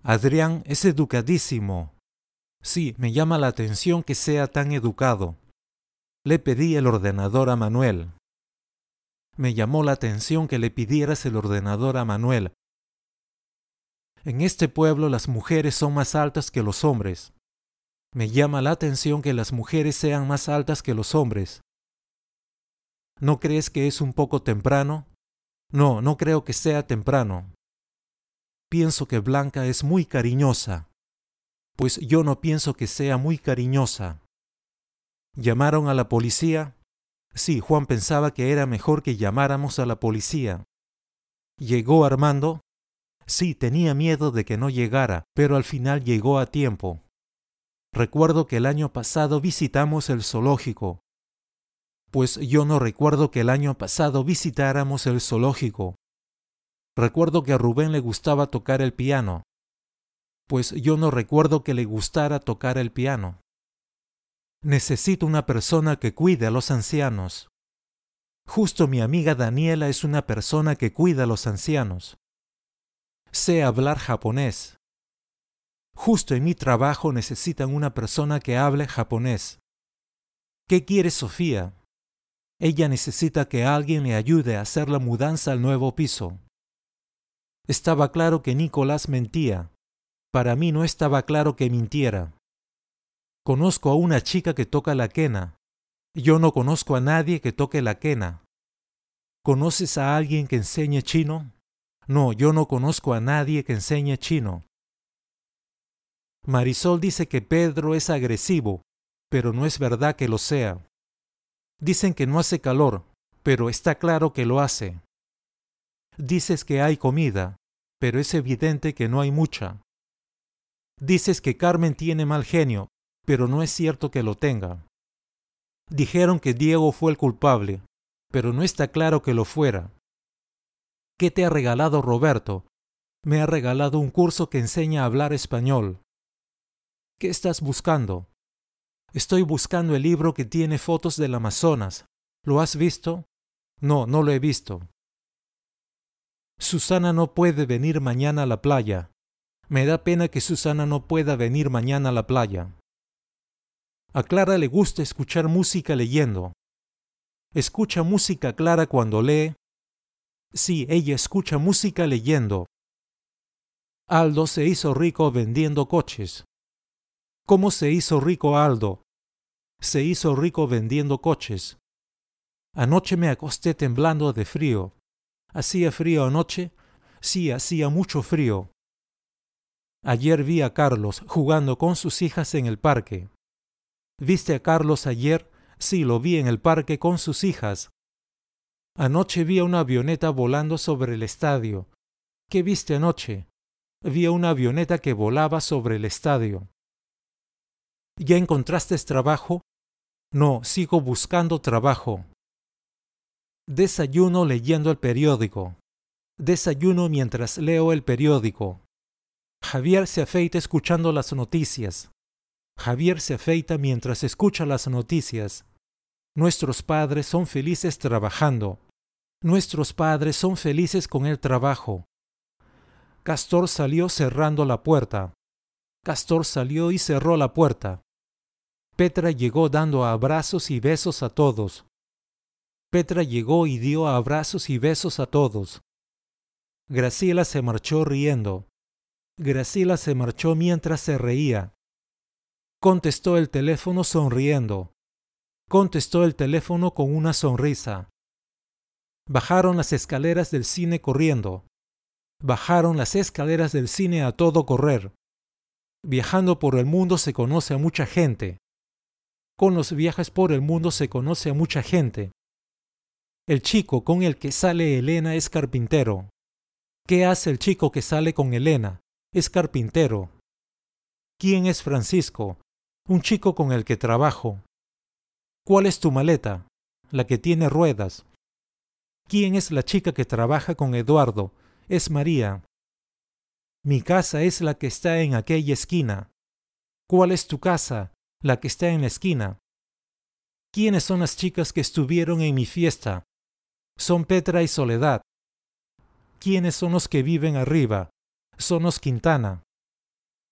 Adrián es educadísimo. Sí, me llama la atención que sea tan educado. Le pedí el ordenador a Manuel. Me llamó la atención que le pidieras el ordenador a Manuel. En este pueblo las mujeres son más altas que los hombres. Me llama la atención que las mujeres sean más altas que los hombres. ¿No crees que es un poco temprano? No, no creo que sea temprano. Pienso que Blanca es muy cariñosa. Pues yo no pienso que sea muy cariñosa. ¿Llamaron a la policía? Sí, Juan pensaba que era mejor que llamáramos a la policía. ¿Llegó Armando? Sí, tenía miedo de que no llegara, pero al final llegó a tiempo. Recuerdo que el año pasado visitamos el zoológico. Pues yo no recuerdo que el año pasado visitáramos el zoológico. Recuerdo que a Rubén le gustaba tocar el piano. Pues yo no recuerdo que le gustara tocar el piano. Necesito una persona que cuide a los ancianos. Justo mi amiga Daniela es una persona que cuida a los ancianos. Sé hablar japonés. Justo en mi trabajo necesitan una persona que hable japonés. ¿Qué quiere Sofía? Ella necesita que alguien le ayude a hacer la mudanza al nuevo piso. Estaba claro que Nicolás mentía. Para mí no estaba claro que mintiera. Conozco a una chica que toca la quena. Yo no conozco a nadie que toque la quena. ¿Conoces a alguien que enseñe chino? No, yo no conozco a nadie que enseñe chino. Marisol dice que Pedro es agresivo, pero no es verdad que lo sea. Dicen que no hace calor, pero está claro que lo hace. Dices que hay comida, pero es evidente que no hay mucha. Dices que Carmen tiene mal genio, pero no es cierto que lo tenga. Dijeron que Diego fue el culpable, pero no está claro que lo fuera. ¿Qué te ha regalado Roberto? Me ha regalado un curso que enseña a hablar español. ¿Qué estás buscando? Estoy buscando el libro que tiene fotos del Amazonas. ¿Lo has visto? No, no lo he visto. Susana no puede venir mañana a la playa. Me da pena que Susana no pueda venir mañana a la playa. A Clara le gusta escuchar música leyendo. ¿Escucha música Clara cuando lee? Sí, ella escucha música leyendo. Aldo se hizo rico vendiendo coches. ¿Cómo se hizo rico Aldo? Se hizo rico vendiendo coches. Anoche me acosté temblando de frío. ¿Hacía frío anoche? Sí, hacía mucho frío. Ayer vi a Carlos jugando con sus hijas en el parque. ¿Viste a Carlos ayer? Sí, lo vi en el parque con sus hijas. Anoche vi a una avioneta volando sobre el estadio. ¿Qué viste anoche? Vi a una avioneta que volaba sobre el estadio. ¿Ya encontraste trabajo? No, sigo buscando trabajo. Desayuno leyendo el periódico. Desayuno mientras leo el periódico. Javier se afeita escuchando las noticias. Javier se afeita mientras escucha las noticias. Nuestros padres son felices trabajando. Nuestros padres son felices con el trabajo. Castor salió cerrando la puerta. Castor salió y cerró la puerta. Petra llegó dando abrazos y besos a todos. Petra llegó y dio abrazos y besos a todos. Graciela se marchó riendo. Graciela se marchó mientras se reía. Contestó el teléfono sonriendo. Contestó el teléfono con una sonrisa. Bajaron las escaleras del cine corriendo. Bajaron las escaleras del cine a todo correr. Viajando por el mundo se conoce a mucha gente. Con los viajes por el mundo se conoce a mucha gente. El chico con el que sale Elena es carpintero. ¿Qué hace el chico que sale con Elena? Es carpintero. ¿Quién es Francisco? Un chico con el que trabajo. ¿Cuál es tu maleta? La que tiene ruedas. ¿Quién es la chica que trabaja con Eduardo? Es María. Mi casa es la que está en aquella esquina. ¿Cuál es tu casa? La que está en la esquina. ¿Quiénes son las chicas que estuvieron en mi fiesta? Son Petra y Soledad. ¿Quiénes son los que viven arriba? Son los Quintana.